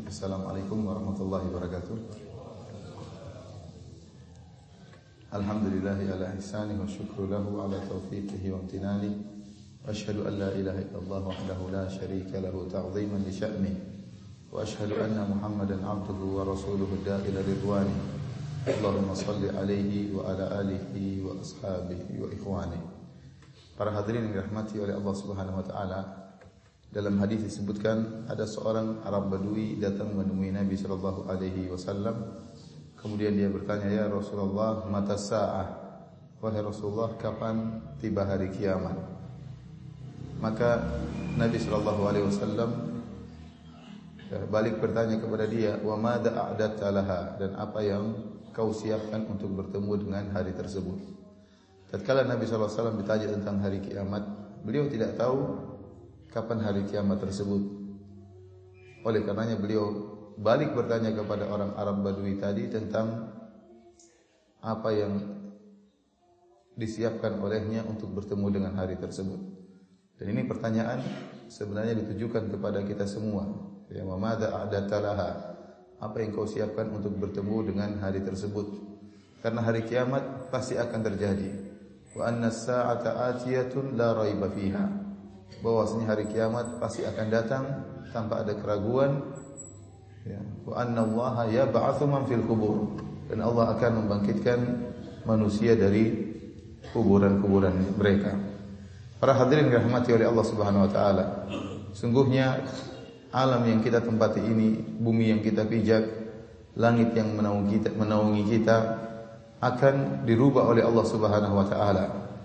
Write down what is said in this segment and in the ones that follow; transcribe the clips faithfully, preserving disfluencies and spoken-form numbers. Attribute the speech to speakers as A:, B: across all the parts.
A: Assalamualaikum warahmatullahi wabarakatuh. Alhamdulillahi ala ihsanihi wa syukru lahu ala taufiqihi wa amtinani. Ashhadu an la ilaha illallah wahdahu la syarika lahu ta'ziman li sya'nihi. Wa ashhadu anna Muhammadan abduhu wa rasuluhu da'ila ridwani. Allahumma salli alaihi wa ala alihi wa ashabihi wa ikhwani. Para hadirin yang dirahmati oleh Allah Subhanahu wa taala, dalam hadis disebutkan ada seorang Arab Badui datang menemui Nabi sallallahu alaihi wasallam. Kemudian dia bertanya, "Ya Rasulullah, mata sa'ah?" Wahai Rasulullah, kapan tiba hari kiamat? Maka Nabi sallallahu alaihi wasallam balik bertanya kepada dia, "Wa madza a'dadta laha?" Dan apa yang kau siapkan untuk bertemu dengan hari tersebut? Tatkala Nabi sallallahu alaihi wasallam ditanya tentang hari kiamat, beliau tidak tahu kapan hari kiamat tersebut. Oleh karenanya beliau balik bertanya kepada orang Arab Badui tadi tentang apa yang disiapkan olehnya untuk bertemu dengan hari tersebut. Dan ini pertanyaan sebenarnya ditujukan kepada kita semua. Ya, wa madza a'dadta laha? Apa yang kau siapkan untuk bertemu dengan hari tersebut? Karena hari kiamat pasti akan terjadi. Wa anna as-sa'ata atiyatun la raiba fiha. Bahwasanya hari kiamat pasti akan datang tanpa ada keraguan. Ya, wa anna Allaha yab'atsu man fil qubur. Dan Allah akan membangkitkan manusia dari kuburan-kuburan mereka. Para hadirin dirahmati oleh Allah Subhanahu wa taala, sungguhnya alam yang kita tempati ini, bumi yang kita pijak, langit yang menaungi kita, menaungi kita akan dirubah oleh Allah Subhanahu wa taala.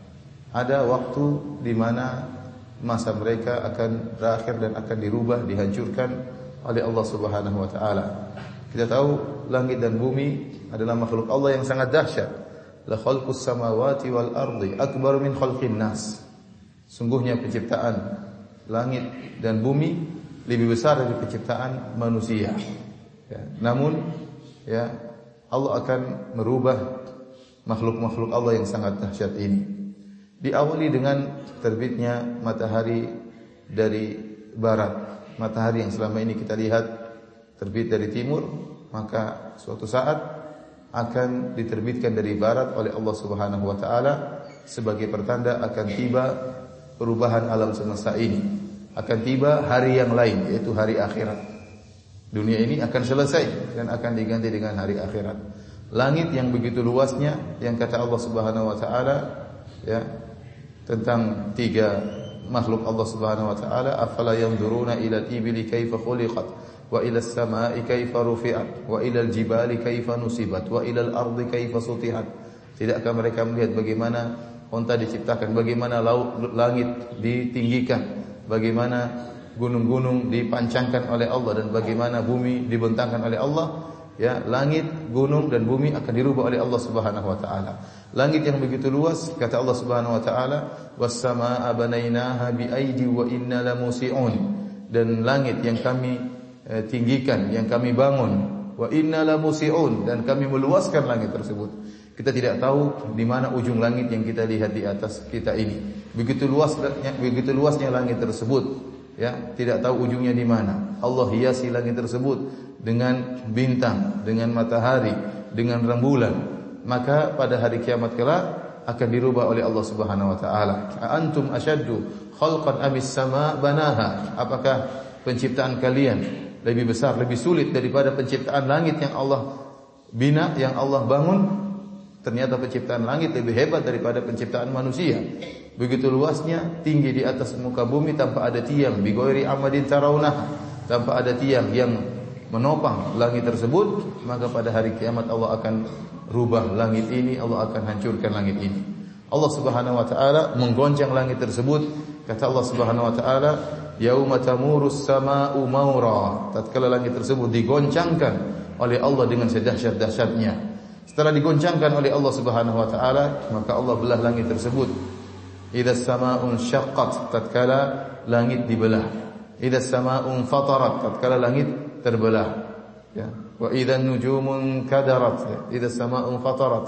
A: Ada waktu di mana masa mereka akan berakhir dan akan dirubah, dihancurkan oleh Allah Subhanahu wa taala. Kita tahu langit dan bumi adalah makhluk Allah yang sangat dahsyat. La khalqus samawati wal ardi akbar min khalqin nas. Sungguhnya penciptaan langit dan bumi lebih besar dari penciptaan manusia. Ya, namun ya Allah akan merubah makhluk-makhluk Allah yang sangat dahsyat ini. Diawali dengan terbitnya matahari dari barat. Matahari yang selama ini kita lihat terbit dari timur, maka suatu saat akan diterbitkan dari barat oleh Allah Subhanahu wa taala sebagai pertanda akan tiba perubahan alam semesta ini. Akan tiba hari yang lain, yaitu hari akhirat. Dunia ini akan selesai dan akan diganti dengan hari akhirat. Langit yang begitu luasnya, yang kata Allah Subhanahu wa taala ya tentang tiga makhluk Allah Subhanahu wa taala, afala yanzuruna ila al-ibli kaifa khuliqat wa ila as-samaa'i kaifa rufi'at wa ila al-jibali kaifa nusibat wa ila al-ardi kaifa sutihat. Tidakkah mereka melihat bagaimana unta diciptakan, bagaimana laut, langit ditinggikan, bagaimana gunung-gunung dipancangkan oleh Allah, dan bagaimana bumi dibentangkan oleh Allah? Ya, langit, gunung dan bumi akan dirubah oleh Allah Subhanahu wa taala. Langit yang begitu luas, kata Allah Subhanahu wa taala, was-samaa'a banainaha bi'aidi wa inna lamusi'un. Dan langit yang kami eh, tinggikan, yang kami bangun, wa inna lamusi'un, dan kami meluaskan langit tersebut. Kita tidak tahu di mana ujung langit yang kita lihat di atas kita ini. Begitu luasnya, begitu luasnya langit tersebut, ya, tidak tahu ujungnya di mana. Allah hiasi langit tersebut dengan bintang, dengan matahari, dengan rembulan. Maka pada hari kiamat kelak akan dirubah oleh Allah Subhanahu wa taala. Antum asyaddu khalqan amis sama banaha? Apakah penciptaan kalian lebih besar, lebih sulit daripada penciptaan langit yang Allah bina, yang Allah bangun? Ternyata penciptaan langit lebih hebat daripada penciptaan manusia. Begitu luasnya, tinggi di atas muka bumi tanpa ada tiang, bi ghairi amadin tarawunah, tanpa ada tiang yang menopang langit tersebut. Maka pada hari kiamat Allah akan rubah langit ini, Allah akan hancurkan langit ini. Allah Subhanahu wa taala menggoncang langit tersebut. Kata Allah Subhanahu wa taala, yauma tamurus samaa'u maura. Tatkala langit tersebut digoncangkan oleh Allah dengan sedahsyat-dahsyatnya. Setelah digoncangkan oleh Allah Subhanahu wa taala, maka Allah belah langit tersebut. Idzas samaa'un syaqqat, tatkala langit dibelah. Idzas samaa'un fatarat, tatkala langit terbelah. Ya. Wa idzan nujumun kadarat, idzas samaa'un fatarat.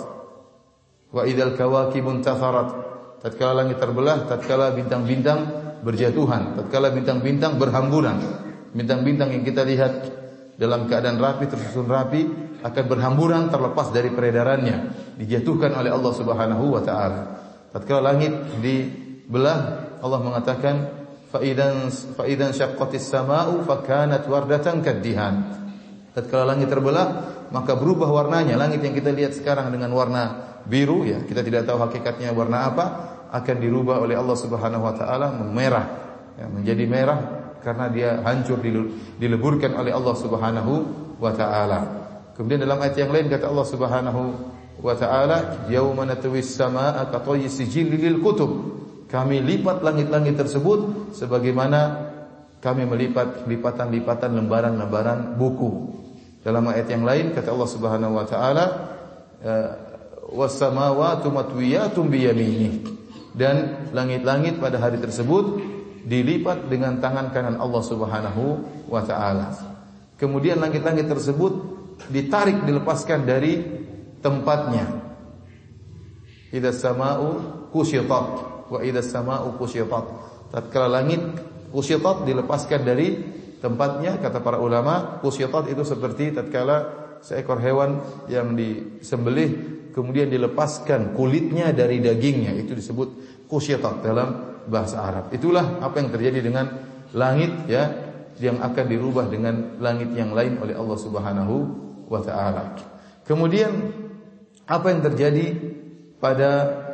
A: Wa idzal kawakibun tatharat, tatkala langit terbelah, tatkala bintang-bintang berjatuhan, tatkala bintang-bintang berhamburan. Bintang-bintang yang kita lihat dalam keadaan rapi, tersusun rapi, akan berhamburan terlepas dari peredarannya, dijatuhkan oleh Allah Subhanahu wa taala. Tatkala langit dibelah, Allah mengatakan fa idan fa idan syaqqatis samaa'u fakanat wardatan kaddihan. Tatkala langit terbelah, maka berubah warnanya. Langit yang kita lihat sekarang dengan warna biru, ya, kita tidak tahu hakikatnya warna apa, akan dirubah oleh Allah Subhanahu wa taala memerah, ya, menjadi merah karena dia hancur dileburkan oleh Allah Subhanahu wa taala. Kemudian dalam ayat yang lain kata Allah Subhanahu wa taala, yauma natwis samaa'a ka tayyi sijilli lil kutub. Kami lipat langit-langit tersebut sebagaimana kami melipat lipatan-lipatan lembaran-lembaran buku. Dalam ayat yang lain kata Allah Subhanahu wa taala, was samawati matwiyatun bi yaminih. Dan langit-langit pada hari tersebut dilipat dengan tangan kanan Allah Subhanahu wa taala. Kemudian langit-langit tersebut ditarik, dilepaskan dari tempatnya. Idzas samaa'u kusyitat wa idzas samaa'u kusyitat. Tatkala langit kusyitat, dilepaskan dari tempatnya, kata para ulama, kusyitat itu seperti tatkala seekor hewan yang disembelih kemudian dilepaskan kulitnya dari dagingnya, itu disebut kusyitat dalam bahasa Arab. Itulah apa yang terjadi dengan langit, ya, yang akan dirubah dengan langit yang lain oleh Allah Subhanahu wa taala. Kemudian apa yang terjadi pada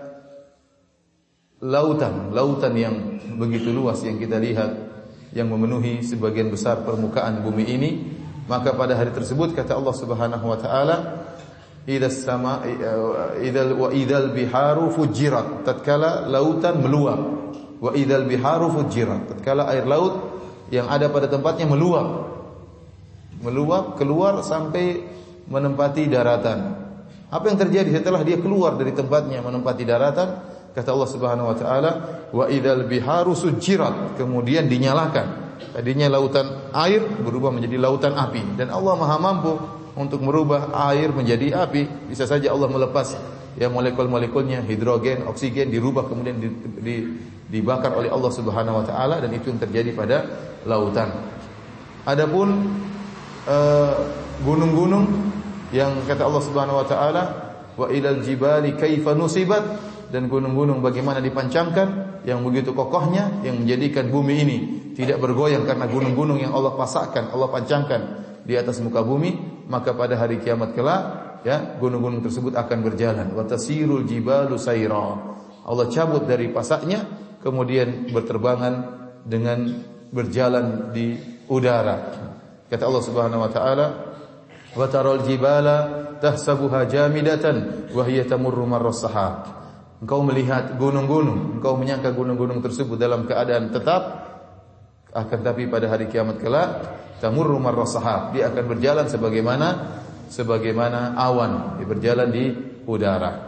A: lautan, lautan yang begitu luas yang kita lihat, yang memenuhi sebagian besar permukaan bumi ini, maka pada hari tersebut kata Allah Subhanahu wa taala, idzas sama idzal wa idzal biharu fujirat. Tatkala lautan meluap, wa idzal biharu fujirat. Tatkala air laut yang ada pada tempatnya meluap, meluap keluar sampai menempati daratan. Apa yang terjadi setelah dia keluar dari tempatnya menempati daratan? Kata Allah Subhanahu wa taala, wa idzal biharu sujirat. Kemudian dinyalakan. Tadinya lautan air berubah menjadi lautan api, dan Allah Maha mampu untuk merubah air menjadi api. Bisa saja Allah melepas, ya, molekul-molekulnya, hidrogen, oksigen, dirubah kemudian di, di, dibakar oleh Allah Subhanahu wa taala, dan itu yang terjadi pada lautan. Adapun uh, gunung-gunung yang kata Allah Subhanahu wa taala, wa ilal jibali kaifa nusibat, dan gunung-gunung bagaimana dipancangkan, yang begitu kokohnya, yang menjadikan bumi ini tidak bergoyang karena gunung-gunung yang Allah pasakkan, Allah pancangkan di atas muka bumi. Maka pada hari kiamat kelak, ya, gunung-gunung tersebut akan berjalan. Wa tasirul jibalu sayra. Allah cabut dari pasaknya, kemudian berterbangan dengan berjalan di udara. Kata Allah Subhanahu wa taala, wa taral jibala tahsabuha jamidatan wa hiya tamurru marras sahab. Engkau melihat gunung-gunung, engkau menyangka gunung-gunung tersebut dalam keadaan tetap, akan tapi pada hari kiamat kelak tamurru marras sahab, dia akan berjalan sebagaimana sebagaimana awan, dia berjalan di udara.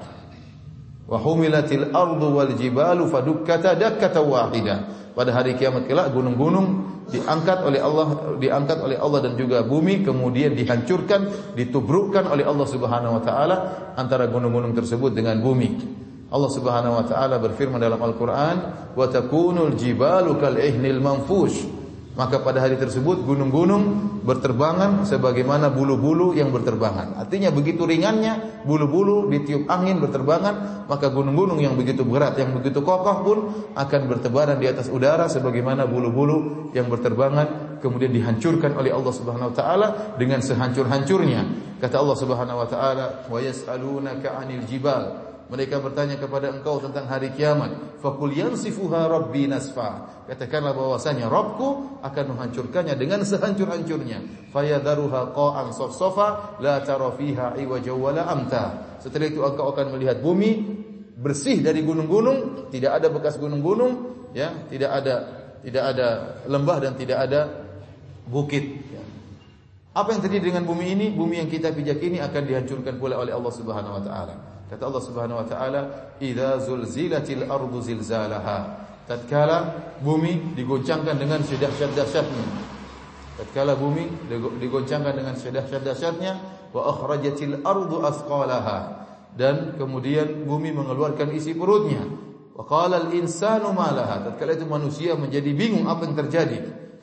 A: Wa humilatil ardu wal jibalu fadukkata dakkatan wahidah. Pada hari kiamat kelak gunung-gunung diangkat oleh Allah, diangkat oleh Allah dan juga bumi, kemudian dihancurkan, ditubrukkan oleh Allah Subhanahu wa taala antara gunung-gunung tersebut dengan bumi. Allah Subhanahu wa taala berfirman dalam Al-Qur'an, wa takunul jibalu kal ihnil manfush. Maka pada hari tersebut gunung-gunung berterbangan sebagaimana bulu-bulu yang berterbangan. Artinya begitu ringannya bulu-bulu ditiup angin berterbangan, maka gunung-gunung yang begitu berat, yang begitu kokoh pun akan bertebaran di atas udara sebagaimana bulu-bulu yang berterbangan, kemudian dihancurkan oleh Allah Subhanahu wa taala dengan sehancur-hancurnya. Kata Allah Subhanahu wa taala, wa yas'alunaka 'anil jibal. Mereka bertanya kepada engkau tentang hari kiamat. Faqul yansifuha rabbi nasfa. Katakanlah bahwasanya Rabbku akan menghancurkannya dengan sehancur-hancurnya. Fayadharuha qa'an safsafa la tara fiha iwaja wala amta. Setelah itu engkau akan melihat bumi bersih dari gunung-gunung, tidak ada bekas gunung-gunung, ya, tidak ada tidak ada lembah dan tidak ada bukit, ya. Apa yang terjadi dengan bumi ini? Bumi yang kita pijak ini akan dihancurkan pula oleh Allah Subhanahu wa taala. Kata Allah Subhanahu wa taala, "Idza zulzilatil ardu zilzalaha." Tatkala bumi digoncangkan dengan sedahsyat-dahsyatnya. Tatkala bumi digoncangkan dengan sedahsyat-dahsyatnya, wa akhrajatil ardu athqalaha. Dan kemudian bumi mengeluarkan isi perutnya. Wa qala al insanu ma laha. Tatkala itu manusia menjadi bingung apa yang terjadi.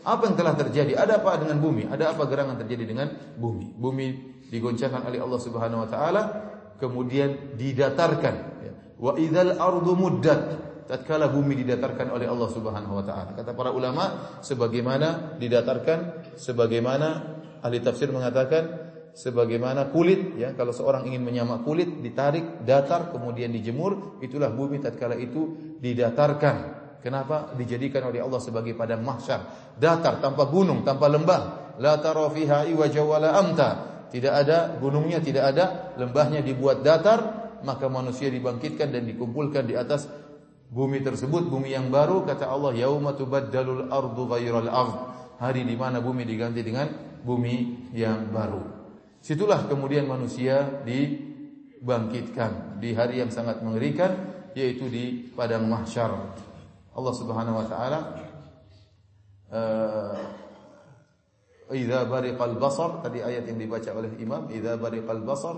A: Apa yang telah terjadi? Ada apa dengan bumi? Ada apa gerangan terjadi dengan bumi? Bumi digoncangkan oleh Allah Subhanahu wa taala, kemudian didatarkan. Wa idzal ardu muddat. Tatkala bumi didatarkan oleh Allah Subhanahu wa taala. Kata para ulama, sebagaimana didatarkan, sebagaimana ahli tafsir mengatakan sebagaimana kulit, ya, kalau seorang ingin menyamak kulit ditarik, datar, kemudian dijemur, itulah bumi tatkala itu didatarkan. Kenapa? Dijadikan oleh Allah sebagai padang mahsyar, datar, tanpa gunung, tanpa lembah. La tara fiha iwaja wala amta. Tidak ada gunungnya, tidak ada lembahnya, dibuat datar, maka manusia dibangkitkan dan dikumpulkan di atas bumi tersebut, bumi yang baru. Kata Allah, yauma tubaddalul ardu ghairal ard. Hari di mana bumi diganti dengan bumi yang baru. Situlah kemudian manusia dibangkitkan di hari yang sangat mengerikan, yaitu di padang mahsyar. Allah Subhanahu wa taala uh, idza bariqal basar, tadi ayat yang dibaca oleh imam, idza bariqal basar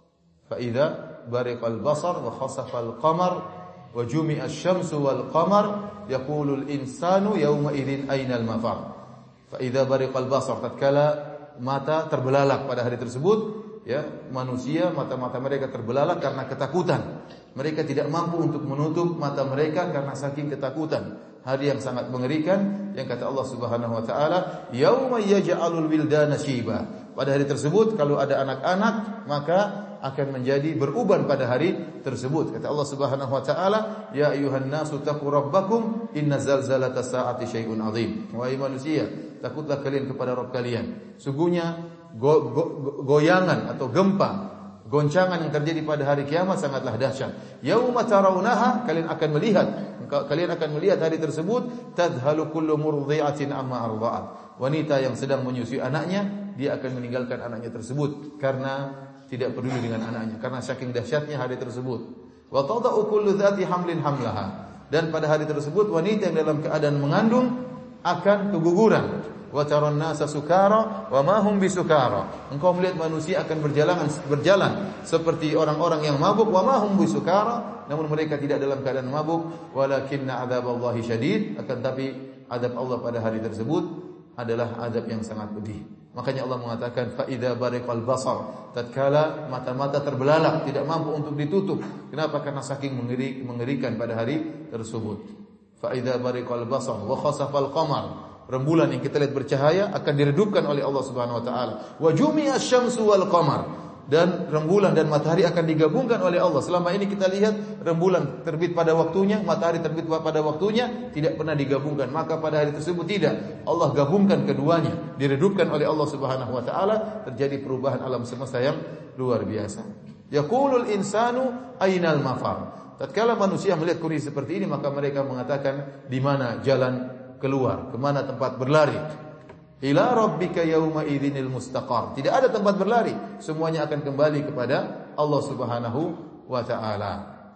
A: fa idza bariqal basar wa khasafal qamar wa jumi'a asy-syamsu wal qamar yaqulu al-insanu yawma idzin aynal mafar. Fa idza bariqal basar, tatkala mata terbelalak pada hari tersebut, ya, manusia mata-mata mereka terbelalak karena ketakutan. Mereka tidak mampu untuk menutup mata mereka karena saking ketakutan. Hari yang sangat mengerikan, yang kata Allah Subhanahu wa taala, yauma yaj'alul wildana syiba. Pada hari tersebut kalau ada anak-anak, maka akan menjadi beruban pada hari tersebut. Kata Allah Subhanahu wa taala, ya ayyuhan nasu taqu rabbakum inna zalzalatas saati syai'un 'adzim. Wahai manusia, takutlah kalian kepada Rabb kalian. Sungguhnya go, go, goyangan atau gempa, goncangan yang terjadi pada hari kiamat sangatlah dahsyat. Yauma tarawunaha, kalian akan melihat, kalian akan melihat hari tersebut, tadhalu kullu murdhi'atin amma arda'at. Wanita yang sedang menyusui anaknya, dia akan meninggalkan anaknya tersebut karena tidak peduli dengan anaknya, karena saking dahsyatnya hari tersebut. Wa tada'u kullu dzati hamlin hamlaha. Dan pada hari tersebut wanita yang dalam keadaan mengandung akan keguguran. Wa taran nasa sukara wa ma hum bisukara. Engkau melihat manusia akan berjalan berjalan seperti orang-orang yang mabuk, wa ma hum bisukara, namun mereka tidak dalam keadaan mabuk, walakinna adzaballahi syadid, akan tapi azab Allah pada hari tersebut adalah azab yang sangat pedih. Makanya Allah mengatakan fa idza bariqal basar, tatkala mata-mata terbelalak, tidak mampu untuk ditutup. Kenapa? Karena saking mengeri, mengerikan pada hari tersebut. Fa idza bariqal basar wa khasafal qamar, rembulan yang kita lihat bercahaya akan diredupkan oleh Allah Subhanahu wa taala. Wa jumi'a asy-syamsu wal qamar, dan rembulan dan matahari akan digabungkan oleh Allah. Selama ini kita lihat rembulan terbit pada waktunya, matahari terbit pada waktunya, tidak pernah digabungkan. Maka pada hari tersebut tidak, Allah gabungkan keduanya, diredupkan oleh Allah Subhanahu wa taala. Terjadi perubahan alam semesta yang luar biasa. Yaqulul insanu ainal mafar. Tatkala manusia melihat kondisi seperti ini, maka mereka mengatakan, di mana jalan keluar, kemana tempat berlari? Ila rabbika yauma idzinil mustaqar. Tidak ada tempat berlari, semuanya akan kembali kepada Allah Subhanahu wa taala.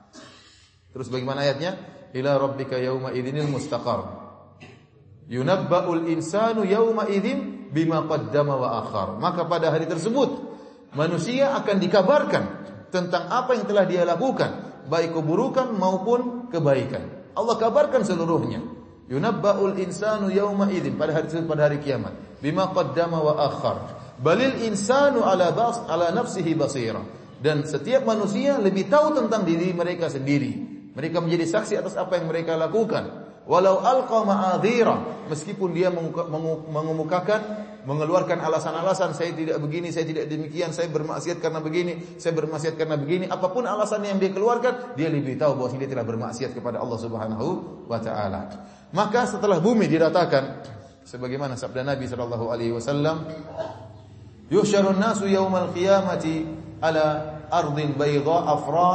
A: Terus bagaimana ayatnya? Ila rabbika yauma idzinil mustaqar. Yunabba'ul insanu yauma idzin bima qaddama wa akhar. Maka pada hari tersebut manusia akan dikabarkan tentang apa yang telah dia lakukan, baik keburukan maupun kebaikan. Allah kabarkan seluruhnya. Yunabba'ul insanu yawma idzin, pada hari pada hari kiamat, bima qaddama wa akhar. Balil insanu ala bas ala nafsihi basira. Dan setiap manusia lebih tahu tentang diri mereka sendiri. Mereka menjadi saksi atas apa yang mereka lakukan. Walau alqa ma'adhira, meskipun dia mengemukakan, mengeluarkan alasan-alasan, saya tidak begini, saya tidak demikian, saya bermaksiat karena begini, saya bermaksiat karena begini, apapun alasan yang dia keluarkan, dia lebih tahu bahwa dia telah bermaksiat kepada Allah Subhanahu wa taala. Maka setelah bumi diratakan, sebagaimana sabda Nabi sallallahu alaihi wasallam, yuhsyarun nasu yaumal qiyamati ala ardin bayda afra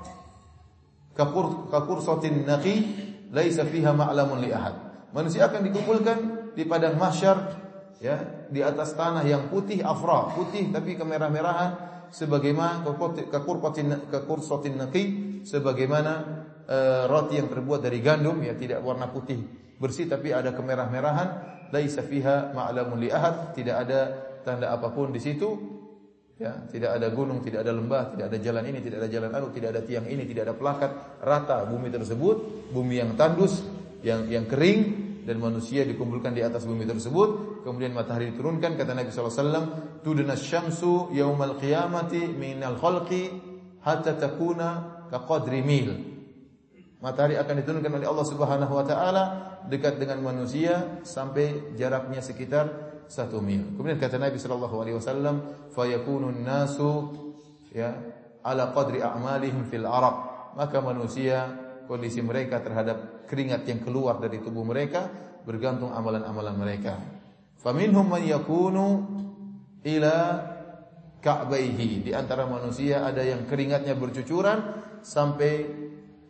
A: kakur kakursatin naqi laisa fiha ma'lamun li ahad. Manusia akan dikumpulkan di padang mahsyar, ya, di atas tanah yang putih afra, putih tapi kemerah-merahan, sebagaimana kakursatin kakursatin naqi, sebagaimana Uh, roti yang terbuat dari gandum, ya, tidak warna putih bersih tapi ada kemerah-merahan. Laisa fiha ma'lamun li ahad, tidak ada tanda apapun di situ, ya, tidak ada gunung, tidak ada lembah, tidak ada jalan ini, tidak ada jalan anu, tidak ada tiang ini, tidak ada pelakat, rata bumi tersebut, bumi yang tandus, yang yang kering, dan manusia dikumpulkan di atas bumi tersebut. Kemudian matahari diturunkan, kata Nabi sallallahu alaihi wasallam, tudna syamsu yaumal qiyamati minal khalqi hatta takuna kaqadri mil. Matahari akan diturunkan oleh Allah Subhanahu wa taala dekat dengan manusia sampai jaraknya sekitar satu mil. Kemudian kata Nabi sallallahu alaihi wasallam, fayakunun nasu ya ala qadri a'malihim fil araq. Maka manusia kondisi mereka terhadap keringat yang keluar dari tubuh mereka bergantung amalan-amalan mereka. Faminhum man yakunu ila ka'baihi. Di antara manusia ada yang keringatnya bercucuran sampai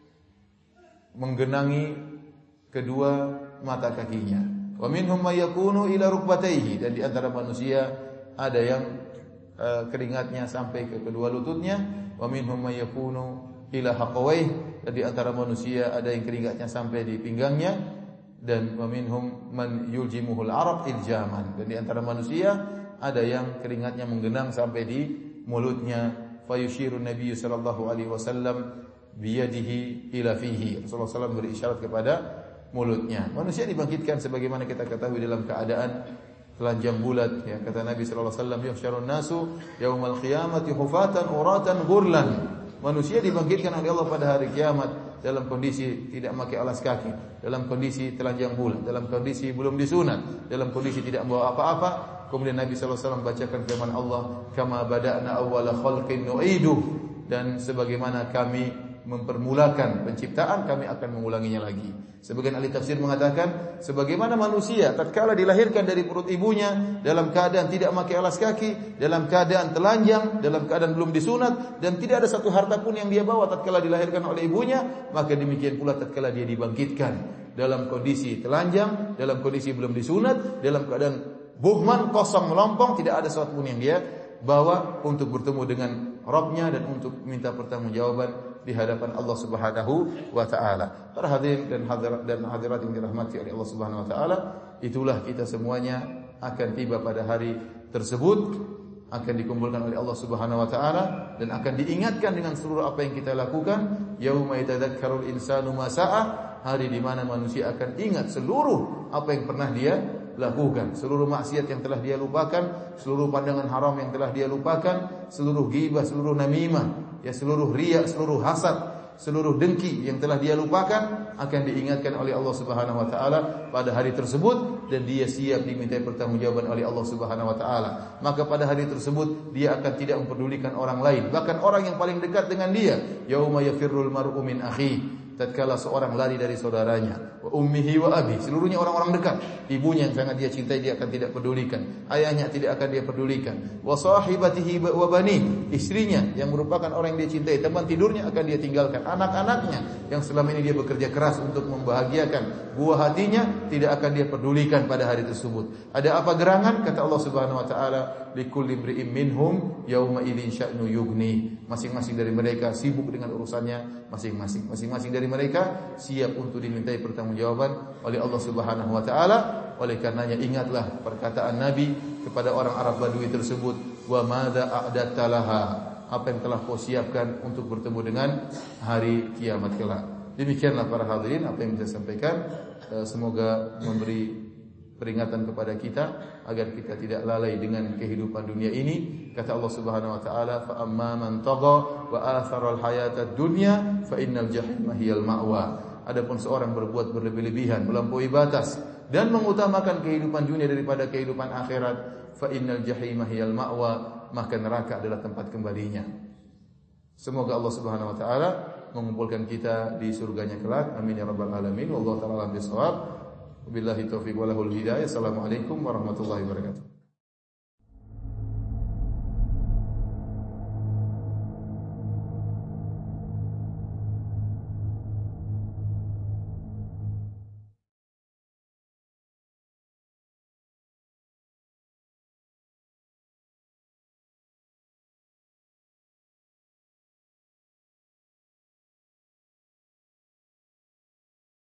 A: menggenangi kedua mata kakinya. Wa minhum may yakunu ila rukbatayhi, dan di antara manusia ada yang uh, keringatnya sampai ke kedua lututnya. Wa minhum may yakunu ila haqawayhi, dan di antara manusia ada yang keringatnya sampai di pinggangnya. Dan wa minhum man yuljimuhul araq iljaman, dan di antara manusia ada yang keringatnya menggenang sampai di mulutnya. Fa yushiru Nabi sallallahu alaihi wasallam biyadihi ila fihi. Rasulullah sallallahu alaihi wasallam berisyarat kepada mulutnya. Manusia dibangkitkan sebagaimana kita ketahui dalam keadaan telanjang bulat, ya. Kata Nabi sallallahu alaihi wasallam, yuhsyarun nasu yaumal qiyamati hufatan uratan ghurlan. Manusia dibangkitkan oleh Allah pada hari kiamat dalam kondisi tidak memakai alas kaki, dalam kondisi telanjang bulat, dalam kondisi belum disunat, dalam kondisi tidak membawa apa-apa. Kemudian Nabi sallallahu alaihi wasallam bacakan firman Allah, kama bada'na awwala khalqin nu'idu, dan sebagaimana kami mempermulakan penciptaan, kami akan mengulanginya lagi. Sebagian ahli tafsir mengatakan, sebagaimana manusia tatkala dilahirkan dari perut ibunya dalam keadaan tidak memakai alas kaki, dalam keadaan telanjang, dalam keadaan belum disunat, dan tidak ada satu harta pun yang dia bawa tatkala dilahirkan oleh ibunya, maka demikian pula tatkala dia dibangkitkan dalam kondisi telanjang, dalam kondisi belum disunat, dalam keadaan buhman, kosong, melompong, tidak ada sesuatu pun yang dia bawa untuk bertemu dengan Rabbnya dan untuk minta pertanggungjawaban di hadapan Allah Subhanahu wa taala. Para hadirin dan hadirat dan hadirat yang dirahmati oleh Allah Subhanahu wa taala, itulah kita semuanya akan tiba pada hari tersebut, akan dikumpulkan oleh Allah Subhanahu wa taala dan akan diingatkan dengan seluruh apa yang kita lakukan. Yauma yatadzakkarul insanu ma sa'a, hari di mana manusia akan ingat seluruh apa yang pernah dia lakukan, seluruh maksiat yang telah dia lupakan, seluruh pandangan haram yang telah dia lupakan, seluruh ghibah, seluruh namimah, ya seluruh riya, seluruh hasad, seluruh dengki yang telah dia lupakan akan diingatkan oleh Allah Subhanahu wa taala pada hari tersebut, dan dia siap dimintai pertanggungjawaban oleh Allah Subhanahu wa taala. Maka pada hari tersebut dia akan tidak mempedulikan orang lain, bahkan orang yang paling dekat dengan dia. Yauma yafirrul mar'u min akhihi, tatkala seorang lari dari saudaranya, wa ummihi wa abi, seluruhnya orang-orang dekat. Ibunya yang sangat dia cintai dia akan tidak pedulikan, ayahnya tidak akan dia pedulikan, wa sahibatihi wa bani, istrinya yang merupakan orang yang dia cintai, teman tidurnya akan dia tinggalkan, anak-anaknya yang selama ini dia bekerja keras untuk membahagiakan buah hatinya tidak akan dia pedulikan pada hari tersebut. Ada apa gerangan? Kata Allah Subhanahu wa taala, likulli imri'in minhum yauma idzin sya'nu yughni. Masing-masing dari mereka sibuk dengan urusannya masing-masing. Masing-masing dari mereka siap untuk dimintai pertanggungjawaban oleh Allah Subhanahu wa taala. Oleh karenanya ingatlah perkataan Nabi kepada orang Arab Badui tersebut, wa madza a'datta laha, apa yang telah kau siapkan untuk bertemu dengan hari kiamat kelak. Demikianlah para hadirin apa yang bisa sampaikan. Semoga memberi peringatan kepada kita agar kita tidak lalai dengan kehidupan dunia ini. Kata Allah Subhanahu wa taala, fa amma man tagha wa athara al-hayata ad-dunya fa innal jahima hiyal ma'wa. Adapun seorang berbuat berlebih-lebihan, melampaui batas dan mengutamakan kehidupan dunia daripada kehidupan akhirat, fa innal jahima hiyal ma'wa, maka neraka adalah tempat kembalinya. Semoga Allah Subhanahu wa taala mengumpulkan kita di surganya kelak. Amin ya rabbal alamin. Wallahu ta'ala a'lam bissawab. Wabillahi taufiq walahul hidayah. Assalamualaikum warahmatullahi wabarakatuh.